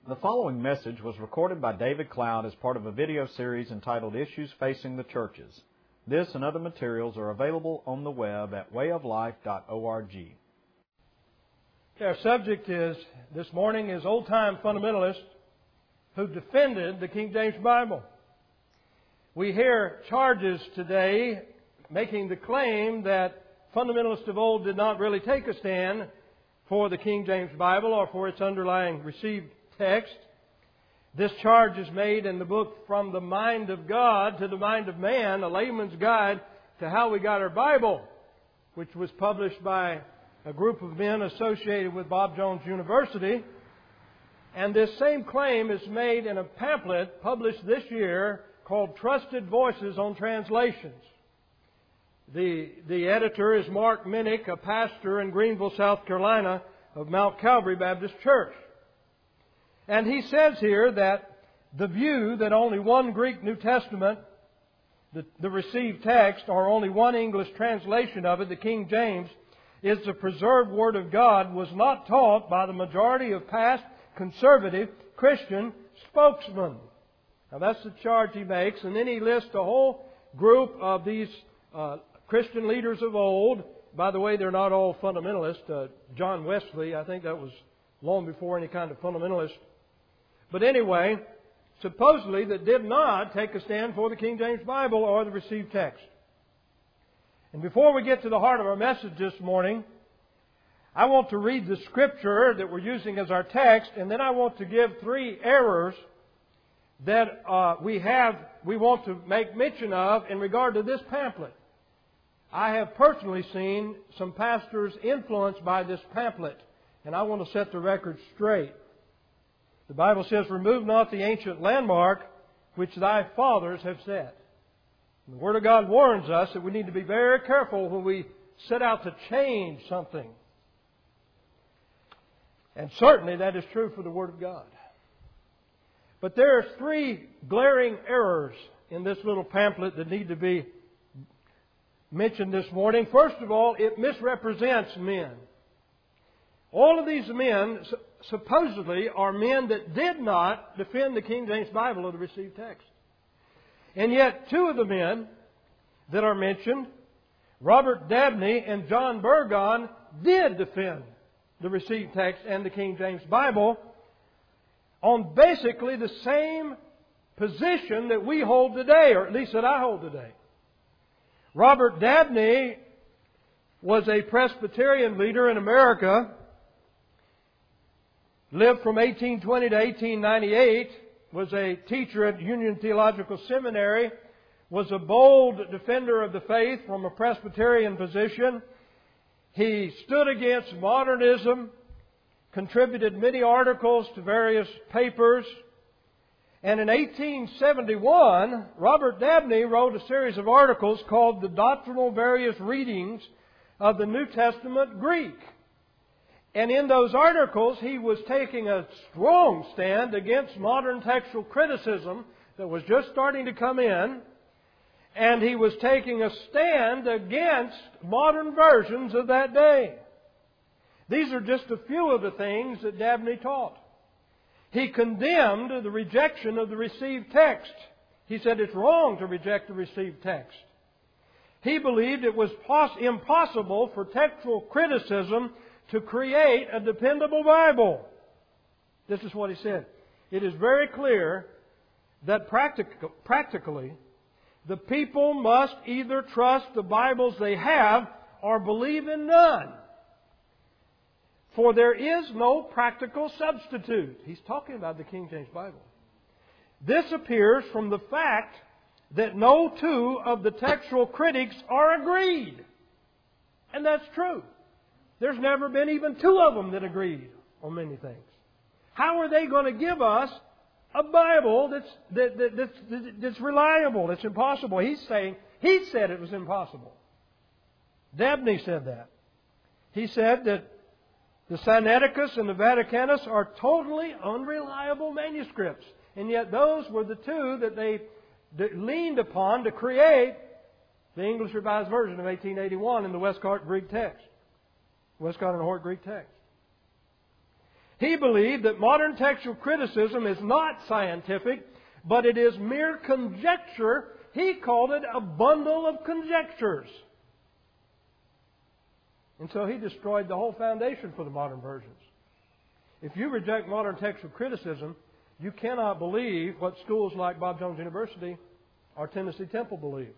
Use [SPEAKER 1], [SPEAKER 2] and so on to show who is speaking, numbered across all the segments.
[SPEAKER 1] The following message was recorded by David Cloud as part of a video series entitled Issues Facing the Churches. This and other materials are available on the web at wayoflife.org.
[SPEAKER 2] Our subject this morning is old-time fundamentalists who defended the King James Bible. We hear charges today making the claim that fundamentalists of old did not really take a stand for the King James Bible or for its underlying received text. This charge is made in the book From the Mind of God to the Mind of Man, a layman's guide to how we got our Bible, which was published by a group of men associated with Bob Jones University. And this same claim is made in a pamphlet published this year called Trusted Voices on Translations. The editor is Mark Minnick, a pastor in Greenville, South Carolina of Mount Calvary Baptist Church. And he says here that the view that only one Greek New Testament, the received text, or only one English translation of it, the King James, is the preserved Word of God, was not taught by the majority of past conservative Christian spokesmen. Now that's the charge he makes, and then he lists a whole group of these Christian leaders of old. By the way, they're not all fundamentalists. John Wesley, I think that was long before any kind of fundamentalist. But anyway, supposedly that did not take a stand for the King James Bible or the received text. And before we get to the heart of our message this morning, I want to read the scripture that we're using as our text, and then I want to give three errors that we want to make mention of in regard to this pamphlet. I have personally seen some pastors influenced by this pamphlet, and I want to set the record straight. The Bible says, "Remove not the ancient landmark which thy fathers have set." And the Word of God warns us that we need to be very careful when we set out to change something. And certainly that is true for the Word of God. But there are three glaring errors in this little pamphlet that need to be mentioned this morning. First of all, it misrepresents men. All of these men supposedly are men that did not defend the King James Bible or the received text. And yet two of the men that are mentioned, Robert Dabney and John Burgon, did defend the received text and the King James Bible on basically the same position that we hold today, or at least that I hold today. Robert Dabney was a Presbyterian leader in America, lived from 1820 to 1898, was a teacher at Union Theological Seminary, was a bold defender of the faith from a Presbyterian position. He stood against modernism, contributed many articles to various papers. And in 1871, Robert Dabney wrote a series of articles called The Doctrinal Various Readings of the New Testament Greek. And in those articles, he was taking a strong stand against modern textual criticism that was just starting to come in. And he was taking a stand against modern versions of that day. These are just a few of the things that Dabney taught. He condemned the rejection of the received text. He said it's wrong to reject the received text. He believed it was impossible for textual criticism to create a dependable Bible. This is what he said. It is very clear that practically the people must either trust the Bibles they have or believe in none. For there is no practical substitute. He's talking about the King James Bible. This appears from the fact that no two of the textual critics are agreed. And that's true. There's never been even two of them that agreed on many things. How are they going to give us a Bible that's reliable, that's impossible? He said it was impossible. Dabney said that. He said that the Sinaiticus and the Vaticanus are totally unreliable manuscripts. And yet those were the two that they leaned upon to create the English Revised Version of 1881 in the Westcott Greek text. Westcott and Hort Greek text. He believed that modern textual criticism is not scientific, but it is mere conjecture. He called it a bundle of conjectures. And so he destroyed the whole foundation for the modern versions. If you reject modern textual criticism, you cannot believe what schools like Bob Jones University or Tennessee Temple believe.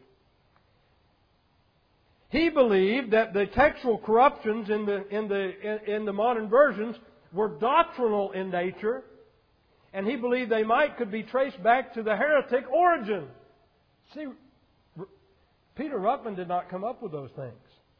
[SPEAKER 2] He believed that the textual corruptions in the modern versions were doctrinal in nature, and he believed they could be traced back to the heretic Origen. See, Peter Ruckman did not come up with those things.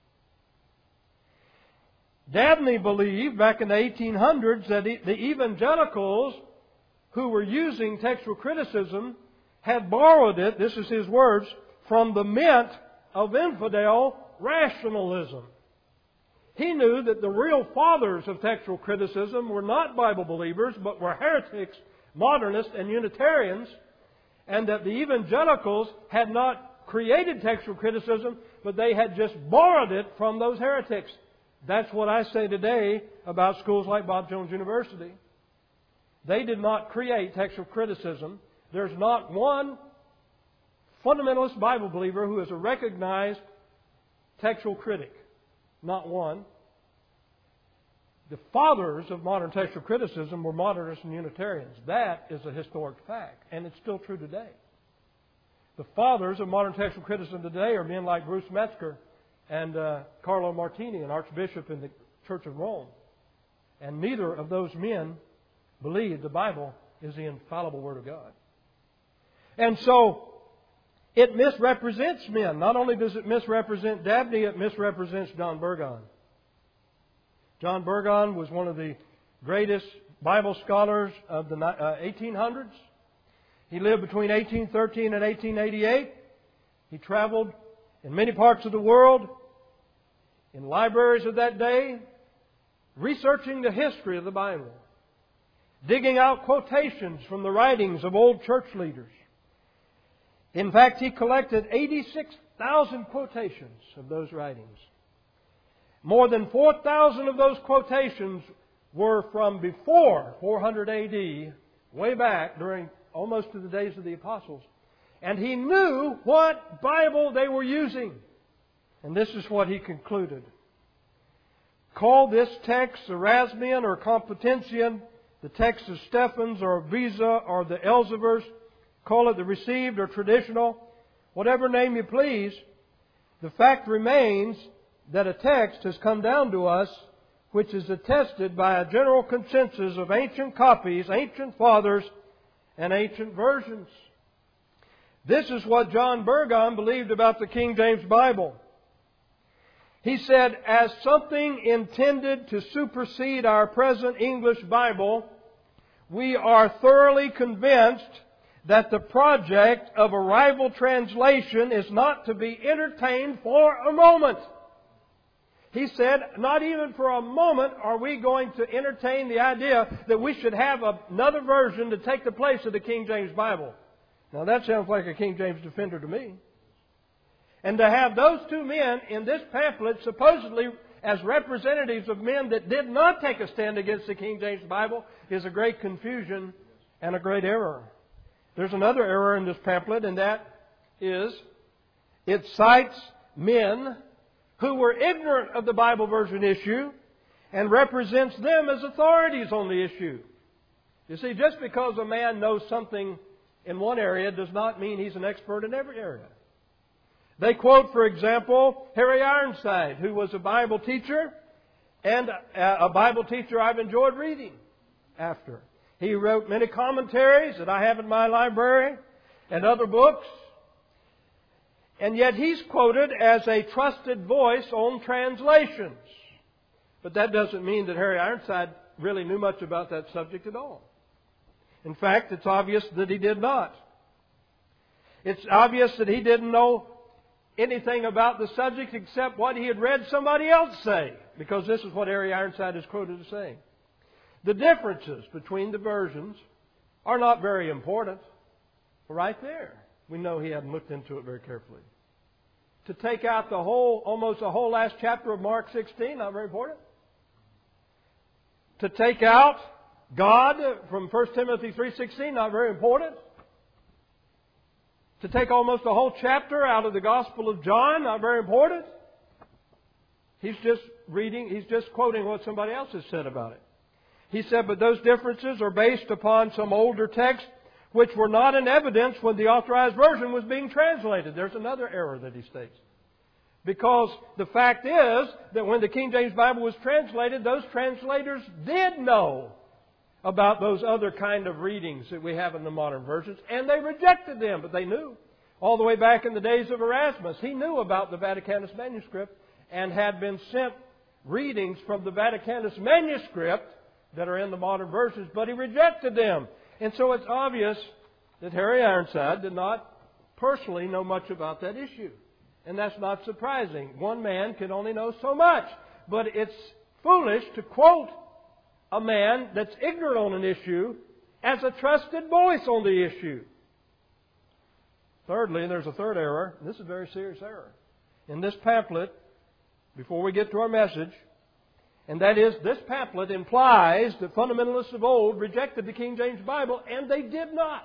[SPEAKER 2] Dabney believed back in the 1800s that the evangelicals who were using textual criticism had borrowed it, this is his words, from the mint of infidel rationalism. He knew that the real fathers of textual criticism were not Bible believers, but were heretics, modernists, and Unitarians, and that the evangelicals had not created textual criticism, but they had just borrowed it from those heretics. That's what I say today about schools like Bob Jones University. They did not create textual criticism. There's not one fundamentalist Bible believer who is a recognized textual critic. Not one. The fathers of modern textual criticism were modernists and Unitarians. That is a historic fact, and it's still true today. The fathers of modern textual criticism today are men like Bruce Metzger and Carlo Martini, an archbishop in the Church of Rome. And neither of those men believe the Bible is the infallible Word of God. And so, it misrepresents men. Not only does it misrepresent Dabney, it misrepresents John Burgon. John Burgon was one of the greatest Bible scholars of the 1800s. He lived between 1813 and 1888. He traveled in many parts of the world, in libraries of that day, researching the history of the Bible, digging out quotations from the writings of old church leaders. In fact, he collected 86,000 quotations of those writings. More than 4,000 of those quotations were from before 400 A.D., way back during almost to the days of the apostles. And he knew what Bible they were using. And this is what he concluded. Call this text Erasmian or Complutensian, the text of Stephens or Beza or the Elzevers. Call it the received or traditional, whatever name you please. The fact remains that a text has come down to us which is attested by a general consensus of ancient copies, ancient fathers, and ancient versions. This is what John Burgon believed about the King James Bible. He said, as something intended to supersede our present English Bible, we are thoroughly convinced that the project of a rival translation is not to be entertained for a moment. He said, not even for a moment are we going to entertain the idea that we should have another version to take the place of the King James Bible. Now that sounds like a King James defender to me. And to have those two men in this pamphlet supposedly as representatives of men that did not take a stand against the King James Bible is a great confusion and a great error. There's another error in this pamphlet, and that is it cites men who were ignorant of the Bible version issue and represents them as authorities on the issue. You see, just because a man knows something in one area does not mean he's an expert in every area. They quote, for example, Harry Ironside, who was a Bible teacher and a Bible teacher I've enjoyed reading after. He wrote many commentaries that I have in my library and other books. And yet he's quoted as a trusted voice on translations. But that doesn't mean that Harry Ironside really knew much about that subject at all. In fact, it's obvious that he did not. It's obvious that he didn't know anything about the subject except what he had read somebody else say, because this is what Harry Ironside is quoted as saying. The differences between the versions are not very important. Right there, we know he hadn't looked into it very carefully. To take out almost the whole last chapter of Mark 16, not very important. To take out God from 1 Timothy 3:16, not very important. To take almost a whole chapter out of the Gospel of John, not very important. He's just quoting what somebody else has said about it. He said, but those differences are based upon some older texts which were not in evidence when the Authorized Version was being translated. There's another error that he states. Because the fact is that when the King James Bible was translated, those translators did know about those other kind of readings that we have in the modern versions, and they rejected them, but they knew. All the way back in the days of Erasmus, he knew about the Vaticanus manuscript and had been sent readings from the Vaticanus manuscript that are in the modern versions, but he rejected them. And so it's obvious that Harry Ironside did not personally know much about that issue. And that's not surprising. One man can only know so much. But it's foolish to quote a man that's ignorant on an issue as a trusted voice on the issue. Thirdly, and there's a third error. This is a very serious error. In this pamphlet, before we get to our message, and that is, this pamphlet implies that fundamentalists of old rejected the King James Bible, and they did not.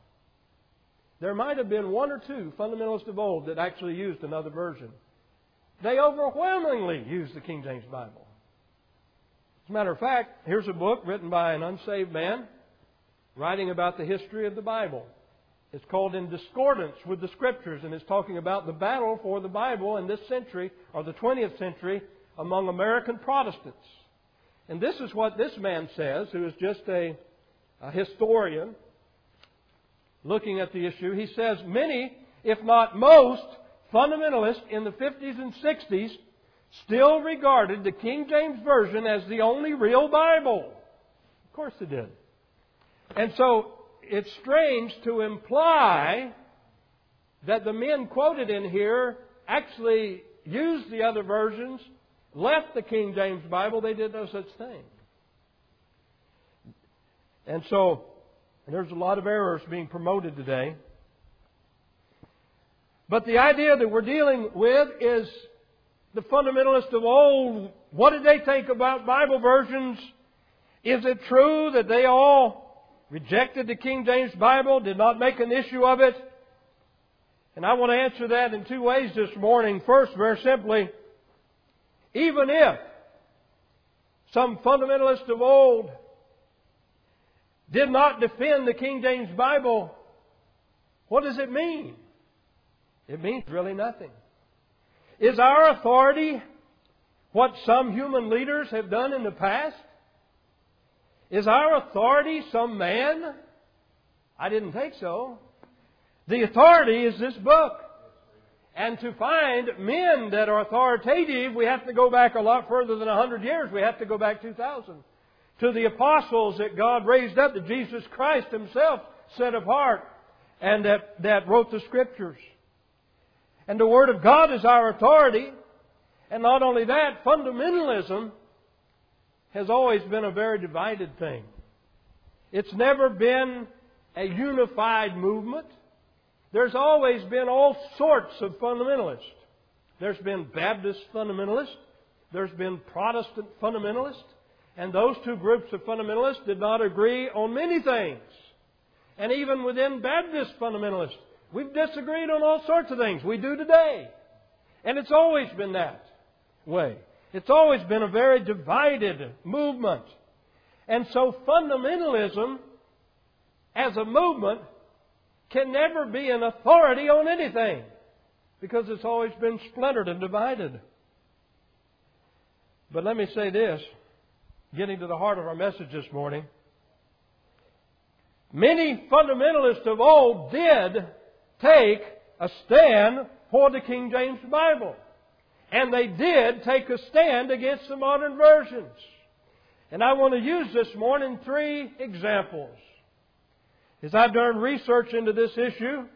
[SPEAKER 2] There might have been one or two fundamentalists of old that actually used another version. They overwhelmingly used the King James Bible. As a matter of fact, here's a book written by an unsaved man writing about the history of the Bible. It's called In Discordance with the Scriptures, and it's talking about the battle for the Bible in this century, or the 20th century, among American Protestants. And this is what this man says, who is just a historian looking at the issue. He says, many, if not most, fundamentalists in the 50s and 60s still regarded the King James Version as the only real Bible. Of course they did. And so it's strange to imply that the men quoted in here actually used the other versions, left the King James Bible. They did no such thing. And so there's a lot of errors being promoted today. But the idea that we're dealing with is the fundamentalists of old. What did they think about Bible versions? Is it true that they all rejected the King James Bible, did not make an issue of it? And I want to answer that in two ways this morning. First, very simply, even if some fundamentalists of old did not defend the King James Bible, what does it mean? It means really nothing. Is our authority what some human leaders have done in the past? Is our authority some man? I didn't think so. The authority is this book. And to find men that are authoritative, we have to go back a lot further than 100 years. We have to go back 2,000. To the apostles that God raised up, that Jesus Christ Himself set apart and that wrote the Scriptures. And the Word of God is our authority. And not only that, fundamentalism has always been a very divided thing. It's never been a unified movement. There's always been all sorts of fundamentalists. There's been Baptist fundamentalists. There's been Protestant fundamentalists. And those two groups of fundamentalists did not agree on many things. And even within Baptist fundamentalists, we've disagreed on all sorts of things. We do today. And it's always been that way. It's always been a very divided movement. And so fundamentalism as a movement can never be an authority on anything, because it's always been splintered and divided. But let me say this, getting to the heart of our message this morning. Many fundamentalists of old did take a stand for the King James Bible. And they did take a stand against the modern versions. And I want to use this morning 3 examples. As I've done research into this issue,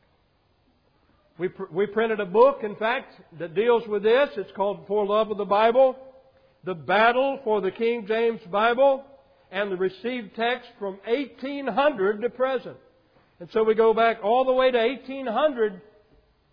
[SPEAKER 2] we printed a book, in fact, that deals with this. It's called For Love of the Bible, The Battle for the King James Bible, and the Received Text from 1800 to present. And so we go back all the way to 1800,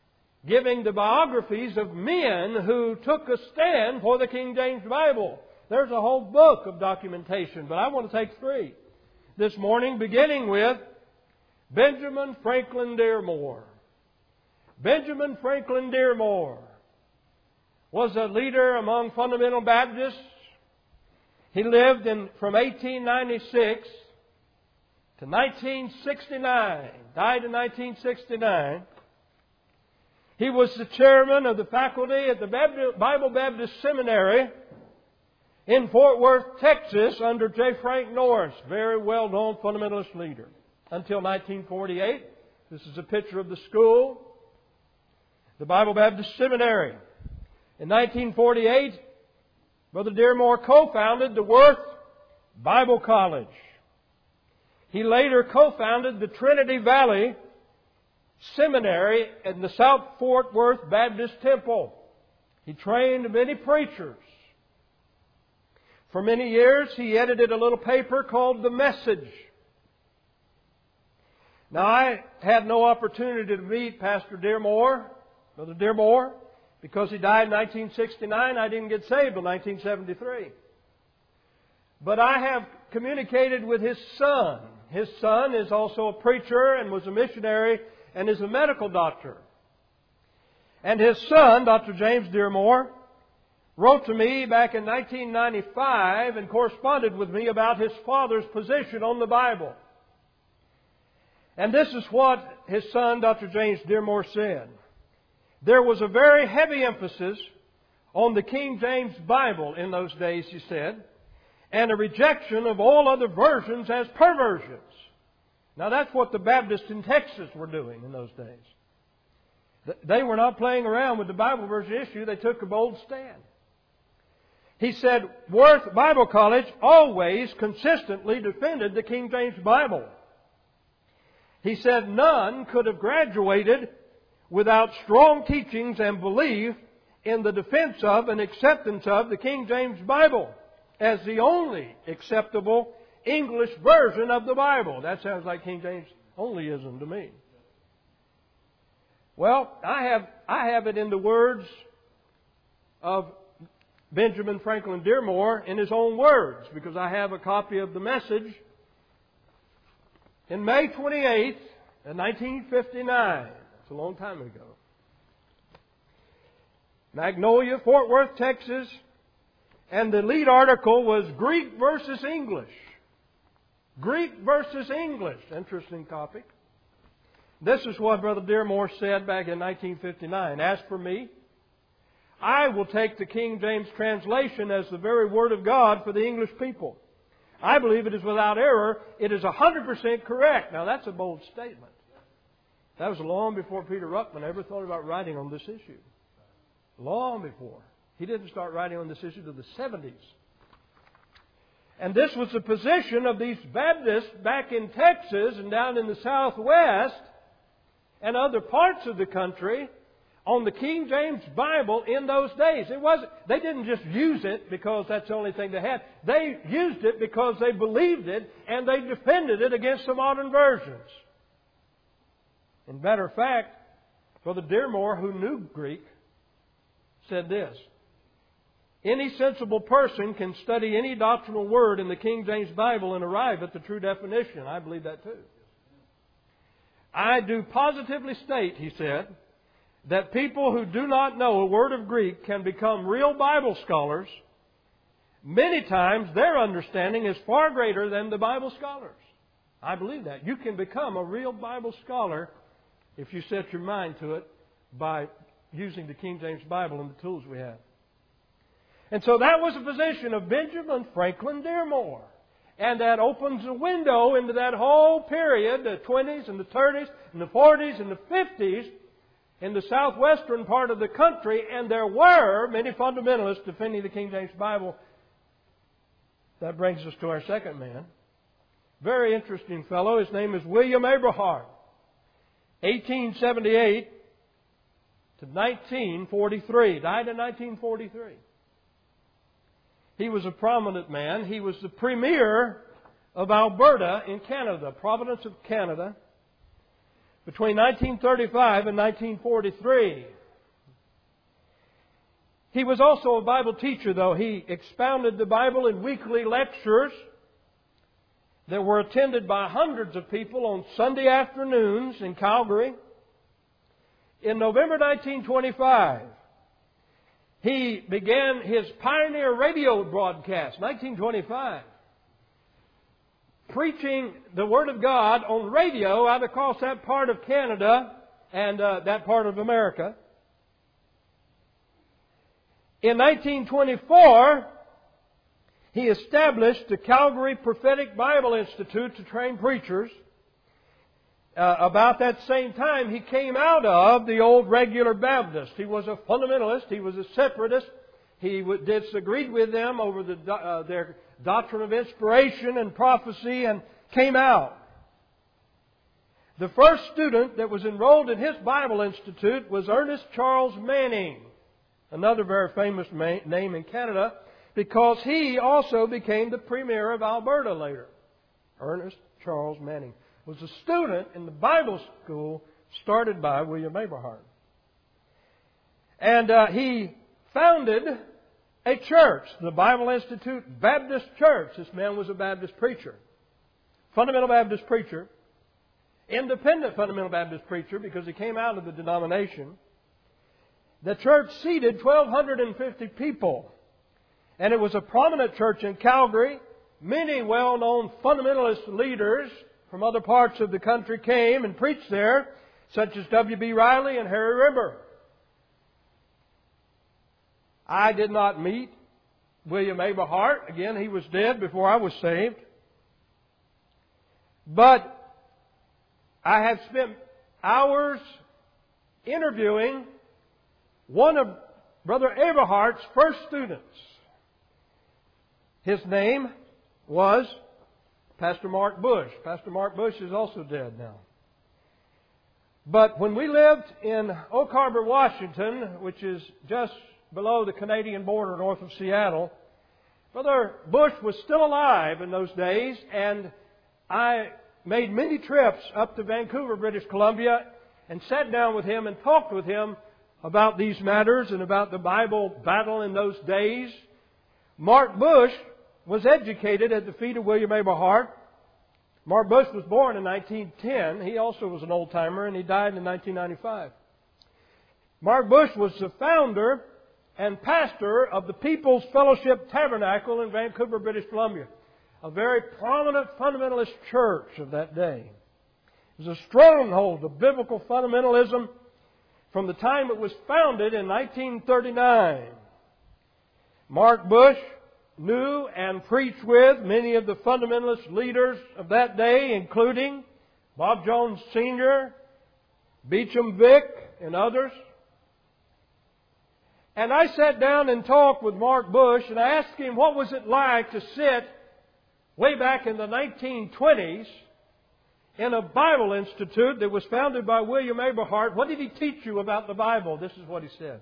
[SPEAKER 2] giving the biographies of men who took a stand for the King James Bible. There's a whole book of documentation, but I want to take three this morning, beginning with Benjamin Franklin Dearmore. Benjamin Franklin Dearmore was a leader among fundamental Baptists. He lived from 1896 to 1969, died in 1969. He was the chairman of the faculty at the Bible Baptist Seminary in Fort Worth, Texas, under J. Frank Norris, very well-known fundamentalist leader, until 1948. This is a picture of the school, the Bible Baptist Seminary. In 1948, Brother Dearmore co-founded the Worth Bible College. He later co-founded the Trinity Valley Seminary in the South Fort Worth Baptist Temple. He trained many preachers. For many years, he edited a little paper called The Message. Now, I had no opportunity to meet Pastor Dearmore, Brother Dearmore, because he died in 1969. I didn't get saved in 1973. But I have communicated with his son. His son is also a preacher and was a missionary and is a medical doctor. And his son, Dr. James Dearmore, wrote to me back in 1995 and corresponded with me about his father's position on the Bible. And this is what his son, Dr. James Dearmore, said. There was a very heavy emphasis on the King James Bible in those days, he said, and a rejection of all other versions as perversions. Now that's what the Baptists in Texas were doing in those days. They were not playing around with the Bible version issue. They took a bold stand. He said, Worth Bible College always consistently defended the King James Bible. He said none could have graduated without strong teachings and belief in the defense of and acceptance of the King James Bible as the only acceptable English version of the Bible. That sounds like King James onlyism to me. Well, I have it in the words of Benjamin Franklin Dearmore in his own words, because I have a copy of The Message. In May 28th, 1959, it's a long time ago, Magnolia, Fort Worth, Texas, and the lead article was Greek versus English. Greek versus English. Interesting topic. This is what Brother Dearmore said back in 1959. As for me, I will take the King James translation as the very Word of God for the English people. I believe it is without error. It is 100% correct. Now that's a bold statement. That was long before Peter Ruckman ever thought about writing on this issue. Long before. He didn't start writing on this issue until the 70s. And this was the position of these Baptists back in Texas and down in the Southwest and other parts of the country on the King James Bible in those days. They didn't just use it because that's the only thing they had. They used it because they believed it and they defended it against the modern versions. In matter of fact, Brother Dearmore, who knew Greek, said this: any sensible person can study any doctrinal word in the King James Bible and arrive at the true definition. I believe that too. I do positively state, he said, that people who do not know a word of Greek can become real Bible scholars. Many times their understanding is far greater than the Bible scholars. I believe that. You can become a real Bible scholar if you set your mind to it by using the King James Bible and the tools we have. And so that was the position of Benjamin Franklin Dearmore. And that opens a window into that whole period, the 20s and the 30s and the 40s and the 50s, in the southwestern part of the country, and there were many fundamentalists defending the King James Bible. That brings us to our second man. Very interesting fellow. His name is William Abrahart. 1878 to 1943. Died in 1943. He was a prominent man. He was the Premier of Alberta in Canada, province of Canada, between 1935 and 1943. He was also a Bible teacher, though. He expounded the Bible in weekly lectures that were attended by hundreds of people on Sunday afternoons in Calgary. In November 1925, he began his pioneer radio broadcast, 1925, preaching the Word of God on radio out across that part of Canada and that part of America. In 1924, he established the Calgary Prophetic Bible Institute to train preachers. About that same time, he came out of the old regular Baptist. He was a fundamentalist. He was a separatist. He disagreed with them over their doctrine of inspiration and prophecy and came out. The first student that was enrolled in his Bible Institute was Ernest Charles Manning, another very famous name in Canada, because he also became the Premier of Alberta later. Ernest Charles Manning was a student in the Bible school started by William Aberhart. And he founded a church, the Bible Institute Baptist Church. This man was a Baptist preacher, fundamental Baptist preacher, independent fundamental Baptist preacher because he came out of the denomination. The church seated 1,250 people. And it was a prominent church in Calgary. Many well-known fundamentalist leaders from other parts of the country came and preached there, such as W.B. Riley and Harry Rimmer. I did not meet William Aberhart. Again, he was dead before I was saved. But I have spent hours interviewing one of Brother Aberhart's first students. His name was Pastor Mark Bush. Pastor Mark Bush is also dead now. But when we lived in Oak Harbor, Washington, which is just below the Canadian border north of Seattle, Brother Bush was still alive in those days, and I made many trips up to Vancouver, British Columbia, and sat down with him and talked with him about these matters and about the Bible battle in those days. Mark Bush was educated at the feet of William Aberhart. Mark Bush was born in 1910. He also was an old-timer, and he died in 1995. Mark Bush was the founder and pastor of the People's Fellowship Tabernacle in Vancouver, British Columbia, a very prominent fundamentalist church of that day. It was a stronghold of biblical fundamentalism from the time it was founded in 1939. Mark Bush knew and preached with many of the fundamentalist leaders of that day, including Bob Jones Sr., Beecham Vick, and others. And I sat down and talked with Mark Bush, and I asked him what was it like to sit way back in the 1920s in a Bible institute that was founded by William Aberhart. What did he teach you about the Bible? This is what he said.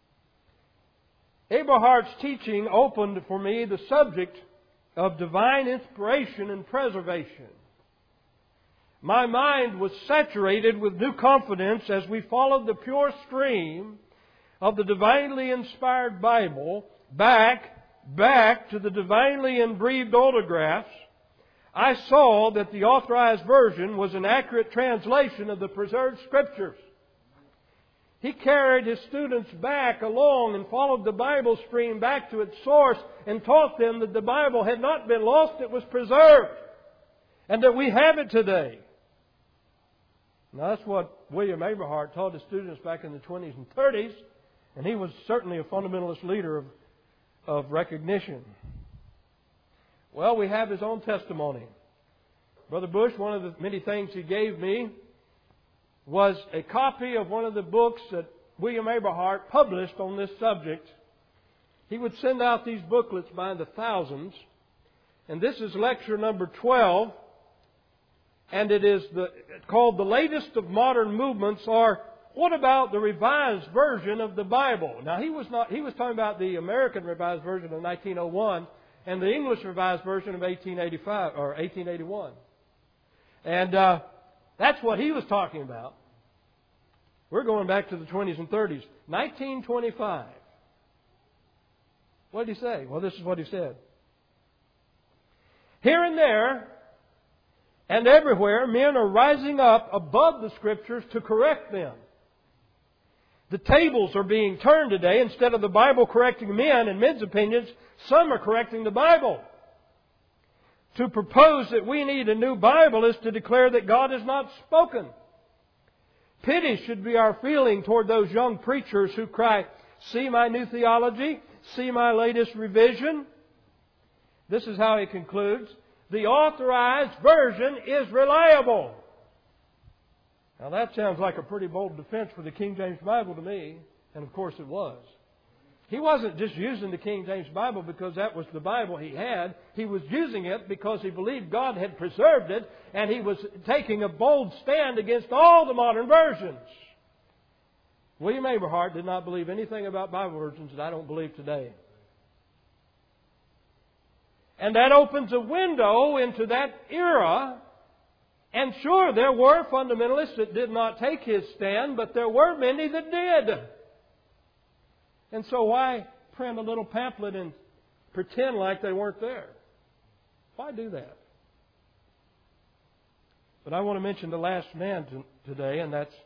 [SPEAKER 2] Aberhart's teaching opened for me the subject of divine inspiration and preservation. My mind was saturated with new confidence as we followed the pure stream of the divinely inspired Bible back to the divinely breathed autographs. I saw that the authorized version was an accurate translation of the preserved Scriptures. He carried his students back along and followed the Bible stream back to its source and taught them that the Bible had not been lost, it was preserved, and that we have it today. Now that's what William Aberhart taught his students back in the 20s and 30s, and he was certainly a fundamentalist leader of recognition. Well, we have his own testimony. Brother Bush, one of the many things he gave me was a copy of one of the books that William Aberhart published on this subject. He would send out these booklets by the thousands. And this is lecture number 12. And it is called The Latest of Modern Movements, or what about the Revised Version of the Bible? Now, he was talking about the American Revised Version of 1901 and the English Revised Version of 1885 or 1881. And that's what he was talking about. We're going back to the 20s and 30s. 1925. What did he say? Well, this is what he said. Here and there and everywhere, men are rising up above the Scriptures to correct them. The tables are being turned today. Instead of the Bible correcting men and men's opinions, some are correcting the Bible. To propose that we need a new Bible is to declare that God has not spoken. Pity should be our feeling toward those young preachers who cry, "See my new theology, see my latest revision." This is how he concludes. The authorized version is reliable. Now that sounds like a pretty bold defense for the King James Bible to me. And of course it was. He wasn't just using the King James Bible because that was the Bible he had. He was using it because he believed God had preserved it, and he was taking a bold stand against all the modern versions. William Aberhart did not believe anything about Bible versions that I don't believe today. And that opens a window into that era. And sure, there were fundamentalists that did not take his stand, but there were many that did. And so why print a little pamphlet and pretend like they weren't there? Why do that? But I want to mention the last man today, and that's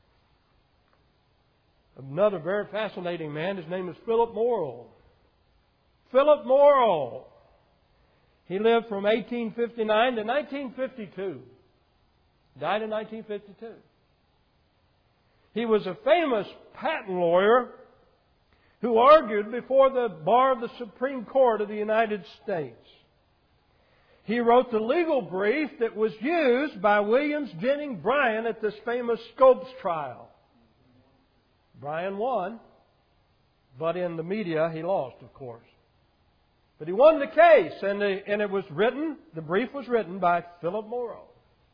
[SPEAKER 2] another very fascinating man. His name is Philip Morrow. Philip Morrow. He lived from 1859 to 1952. Died in 1952. He was a famous patent lawyer who argued before the bar of the Supreme Court of the United States. He wrote the legal brief that was used by Williams Jennings Bryan at this famous Scopes trial. Bryan won, but in the media he lost, of course. But he won the case, and it was written, the brief was written by Philip Morrow.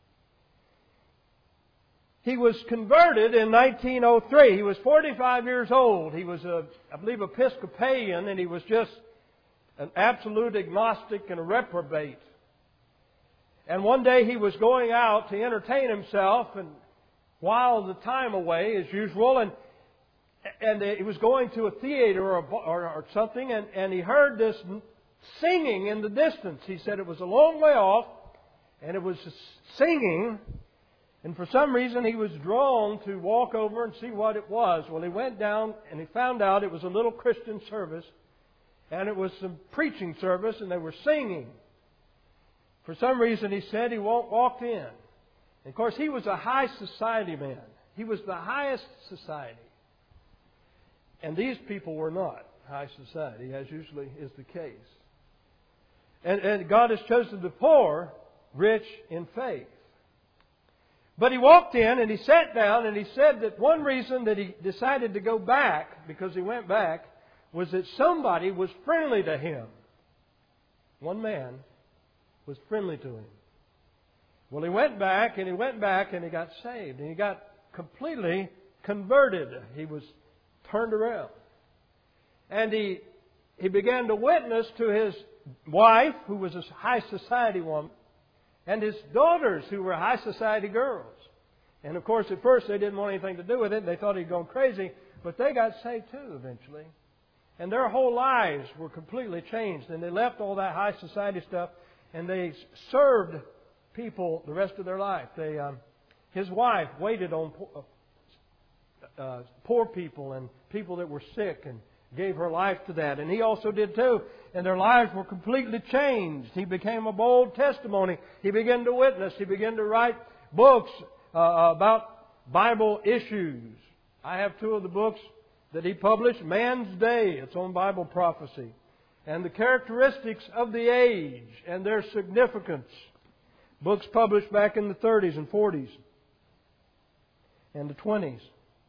[SPEAKER 2] He was converted in 1903. He was 45 years old. He was, I believe, Episcopalian, and he was just an absolute agnostic and a reprobate. And one day he was going out to entertain himself and while the time away as usual, and he was going to a theater or something, and he heard this singing in the distance. He said it was a long way off, and it was singing. And for some reason he was drawn to walk over and see what it was. Well, he went down and he found out it was a little Christian service. And it was some preaching service and they were singing. For some reason he said he walked in. And of course he was a high society man. He was the highest society. And these people were not high society, as usually is the case. And God has chosen the poor rich in faith. But he walked in and he sat down and he said that one reason that he decided to go back, because he went back, was that somebody was friendly to him. One man was friendly to him. Well, he went back and he got saved. And he got completely converted. He was turned around. And he began to witness to his wife, who was a high society woman, and his daughters, who were high society girls. And of course, at first they didn't want anything to do with it. They thought he'd gone crazy. But they got saved too eventually. And their whole lives were completely changed. And they left all that high society stuff and they served people the rest of their life. His wife waited on poor people and people that were sick and gave her life to that. And he also did too. And their lives were completely changed. He became a bold testimony. He began to witness. He began to write books about Bible issues. I have two of the books that he published. Man's Day, it's on Bible prophecy. And the characteristics of the age and their significance. Books published back in the 30s and 40s and the 20s.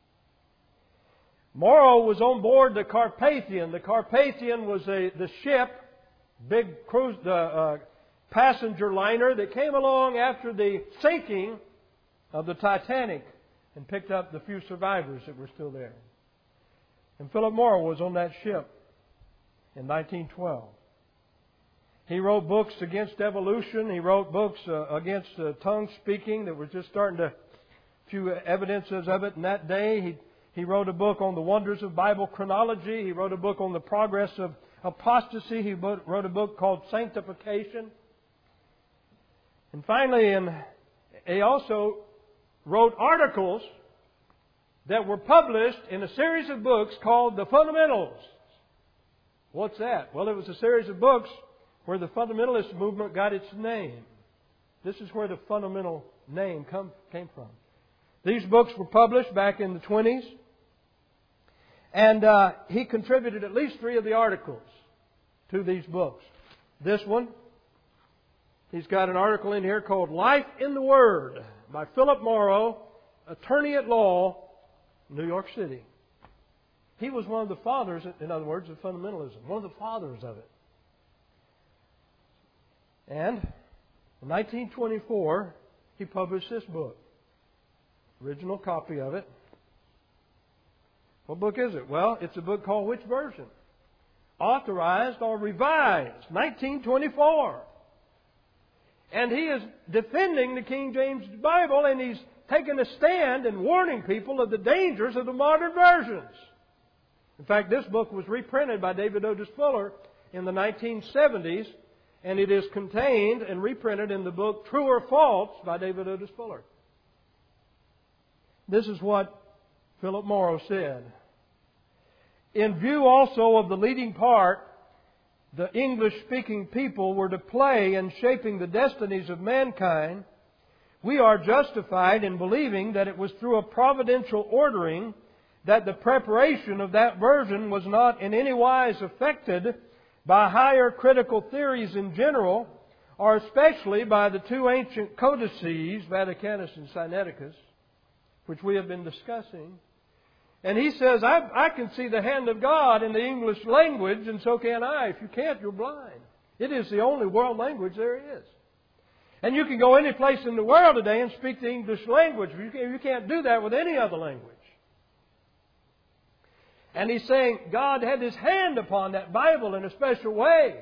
[SPEAKER 2] Morrow was on board the Carpathian. The Carpathian was the ship, big cruise, passenger liner that came along after the sinking of the Titanic and picked up the few survivors that were still there. And Philip Morrow was on that ship in 1912. He wrote books against evolution. He wrote books against tongue speaking that was just starting to, few evidences of it in that day. He wrote a book on the wonders of Bible chronology. He wrote a book on the progress apostasy. He wrote a book called Sanctification. And finally, he also wrote articles that were published in a series of books called The Fundamentals. What's that? Well, it was a series of books where the fundamentalist movement got its name. This is where the fundamental name came from. These books were published back in the 1920s. And he contributed at least 3 of the articles to these books. This one, he's got an article in here called Life in the Word by Philip Morrow, attorney at law, New York City. He was one of the fathers, in other words, of fundamentalism. One of the fathers of it. And in 1924, he published this book. Original copy of it. What book is it? Well, it's a book called Which Version? Authorized or Revised, 1924. And he is defending the King James Bible, and he's taking a stand and warning people of the dangers of the modern versions. In fact, this book was reprinted by David Otis Fuller in the 1970s, and it is contained and reprinted in the book True or False by David Otis Fuller. This is what Philip Morrow said. In view also of the leading part the English-speaking people were to play in shaping the destinies of mankind, we are justified in believing that it was through a providential ordering that the preparation of that version was not in any wise affected by higher critical theories in general, or especially by the 2 ancient codices, Vaticanus and Sinaiticus, which we have been discussing. And he says, I can see the hand of God in the English language, and so can I. If you can't, you're blind. It is the only world language there is. And you can go any place in the world today and speak the English language. You can't do that with any other language. And he's saying God had His hand upon that Bible in a special way.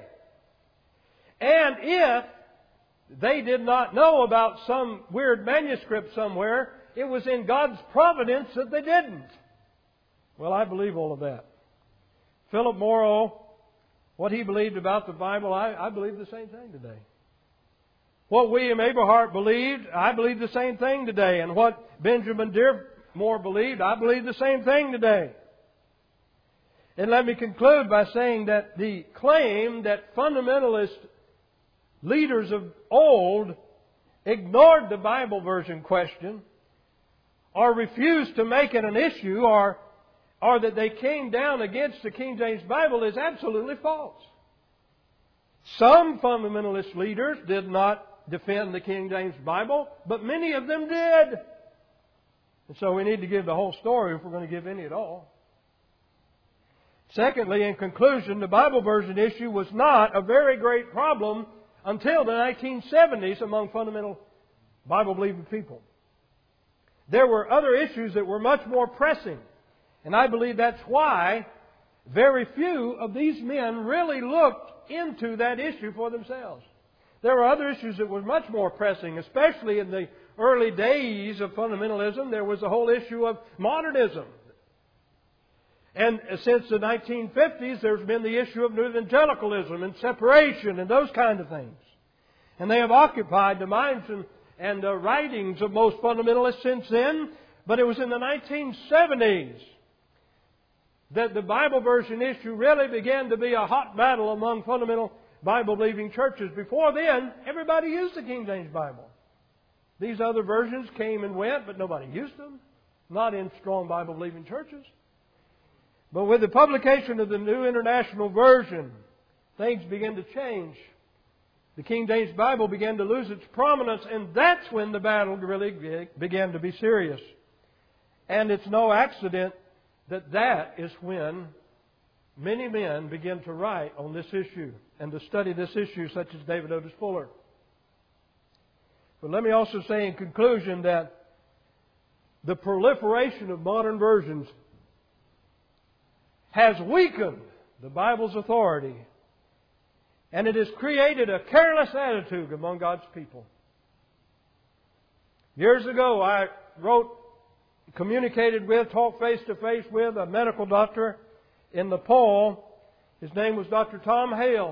[SPEAKER 2] And if they did not know about some weird manuscript somewhere, it was in God's providence that they didn't. Well, I believe all of that. Philip Morrow, what he believed about the Bible, I believe the same thing today. What William Eberhart believed, I believe the same thing today. And what Benjamin Dearmore believed, I believe the same thing today. And let me conclude by saying that the claim that fundamentalist leaders of old ignored the Bible version question, or refused to make it an issue, or that they came down against the King James Bible is absolutely false. Some fundamentalist leaders did not defend the King James Bible, but many of them did. And so we need to give the whole story if we're going to give any at all. Secondly, in conclusion, the Bible version issue was not a very great problem until the 1970s among fundamental Bible-believing people. There were other issues that were much more pressing. And I believe that's why very few of these men really looked into that issue for themselves. There were other issues that were much more pressing, especially in the early days of fundamentalism. There was the whole issue of modernism. And since the 1950s, there's been the issue of evangelicalism and separation and those kind of things. And they have occupied the minds and the writings of most fundamentalists since then. But it was in the 1970s that the Bible version issue really began to be a hot battle among fundamental Bible-believing churches. Before then, everybody used the King James Bible. These other versions came and went, but nobody used them. Not in strong Bible-believing churches. But with the publication of the New International Version, things began to change. The King James Bible began to lose its prominence, and that's when the battle really began to be serious. And it's no accident that is when many men began to write on this issue and to study this issue, such as David Otis Fuller. But let me also say in conclusion that the proliferation of modern versions has weakened the Bible's authority, and it has created a careless attitude among God's people. Years ago, I communicated with, talked face to face with a medical doctor in Nepal, His name was Dr. Tom Hale.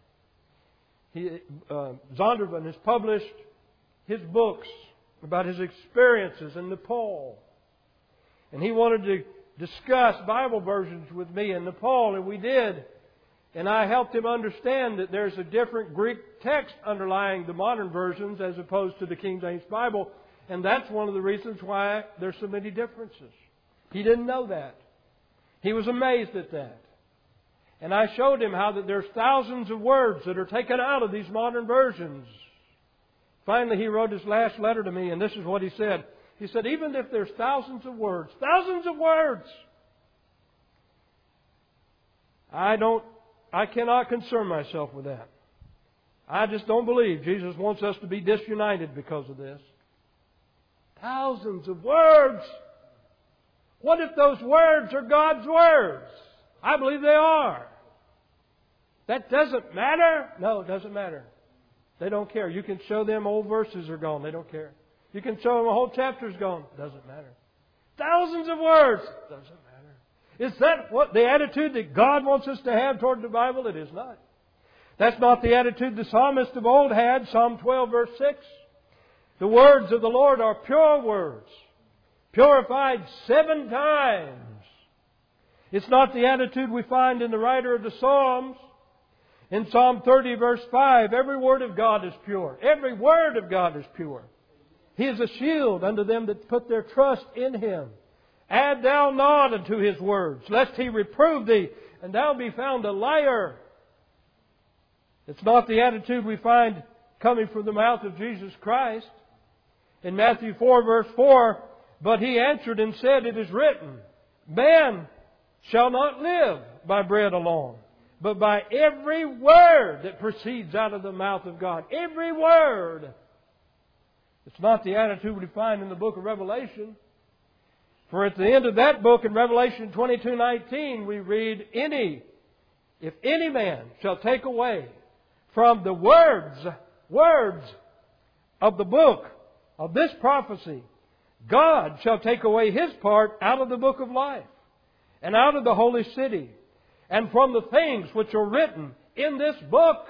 [SPEAKER 2] Zondervan has published his books about his experiences in Nepal. And he wanted to discuss Bible versions with me in Nepal, and we did. And I helped him understand that there's a different Greek text underlying the modern versions as opposed to the King James Bible. And that's one of the reasons why there's so many differences. He didn't know that. He was amazed at that. And I showed him how that there's thousands of words that are taken out of these modern versions. Finally, he wrote his last letter to me, and this is what he said. He said, even if there's thousands of words, I cannot concern myself with that. I just don't believe Jesus wants us to be disunited because of this. Thousands of words. What if those words are God's words? I believe they are. That doesn't matter? No, it doesn't matter. They don't care. You can show them old verses are gone. They don't care. You can show them a whole chapter's gone. Doesn't matter. Thousands of words. Doesn't matter. Is that what the attitude that God wants us to have toward the Bible? It is not. That's not the attitude the psalmist of old had. Psalm 12 verse 6. The words of the Lord are pure words, purified 7 times. It's not the attitude we find in the writer of the Psalms. In Psalm 30 verse 5, every word of God is pure. Every word of God is pure. He is a shield unto them that put their trust in Him. Add thou not unto His words, lest He reprove thee, and thou be found a liar. It's not the attitude we find coming from the mouth of Jesus Christ. In Matthew 4 verse 4, but He answered and said, it is written, man shall not live by bread alone, but by every word that proceeds out of the mouth of God. Every word. It's not the attitude we find in the book of Revelation. For at the end of that book in Revelation 22:19 we read, if any man shall take away from the words of the book of this prophecy, God shall take away his part out of the book of life and out of the holy city and from the things which are written in this book.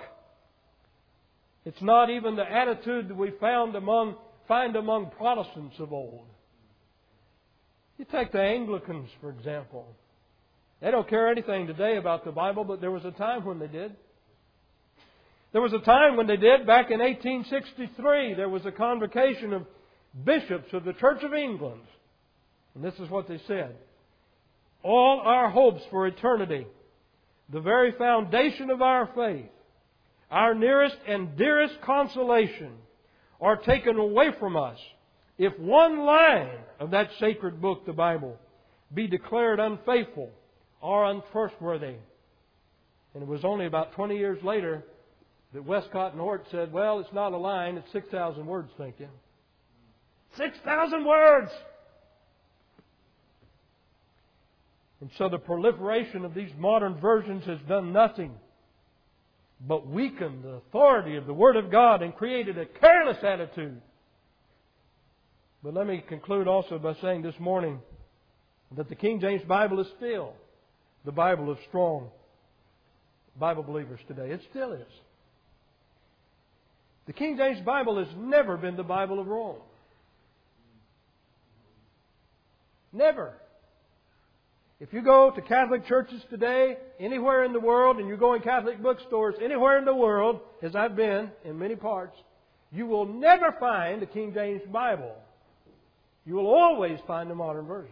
[SPEAKER 2] It's not even the attitude that we find among Protestants of old. You take the Anglicans, for example. They don't care anything today about the Bible, but there was a time when they did. There was a time when they did. Back in 1863, there was a convocation of bishops of the Church of England. And this is what they said. All our hopes for eternity, the very foundation of our faith, our nearest and dearest consolation, are taken away from us if one line of that sacred book, the Bible, be declared unfaithful or untrustworthy. And it was only about 20 years later that Westcott and Hort said, well, it's not a line, it's 6,000 words, thank you. 6,000 words! And so the proliferation of these modern versions has done nothing but weakened the authority of the Word of God and created a careless attitude. But let me conclude also by saying this morning that the King James Bible is still the Bible of strong Bible believers today. It still is. The King James Bible has never been the Bible of Rome. Never. If you go to Catholic churches today, anywhere in the world, and you go in Catholic bookstores anywhere in the world, as I've been in many parts, you will never find the King James Bible. You will always find the modern versions.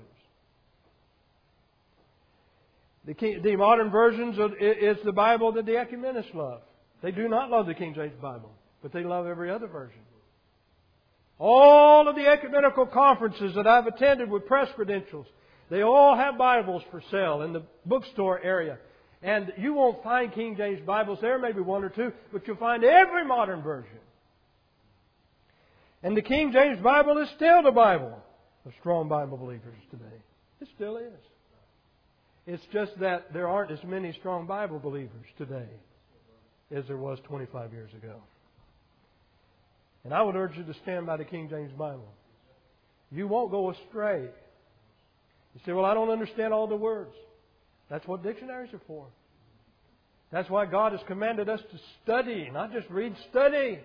[SPEAKER 2] The modern versions is the Bible that the ecumenists love. They do not love the King James Bible, but they love every other version. All of the ecumenical conferences that I've attended with press credentials, they all have Bibles for sale in the bookstore area. And you won't find King James Bibles there, maybe one or two, but you'll find every modern version. And the King James Bible is still the Bible of strong Bible believers today. It still is. It's just that there aren't as many strong Bible believers today as there was 25 years ago. And I would urge you to stand by the King James Bible. You won't go astray. You say, well, I don't understand all the words. That's what dictionaries are for. That's why God has commanded us to study, not just read, study.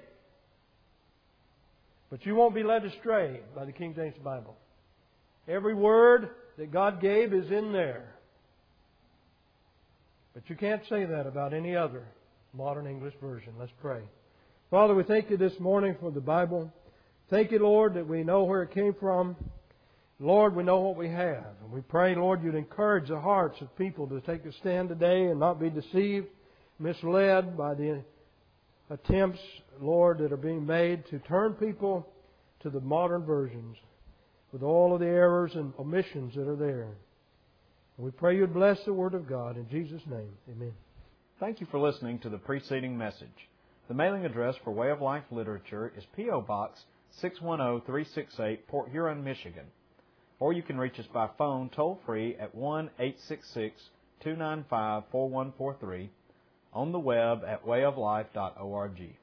[SPEAKER 2] But you won't be led astray by the King James Bible. Every word that God gave is in there. But you can't say that about any other modern English version. Let's pray. Father, we thank You this morning for the Bible. Thank You, Lord, that we know where it came from. Lord, we know what we have. And we pray, Lord, You'd encourage the hearts of people to take a stand today and not be deceived, misled by the attempts, Lord, that are being made to turn people to the modern versions with all of the errors and omissions that are there. And we pray You'd bless the Word of God. In Jesus' name, amen.
[SPEAKER 1] Thank you for listening to the preceding message. The mailing address for Way of Life Literature is P.O. Box 610368, Port Huron, Michigan. Or you can reach us by phone toll-free at 1-866-295-4143, on the web at wayoflife.org.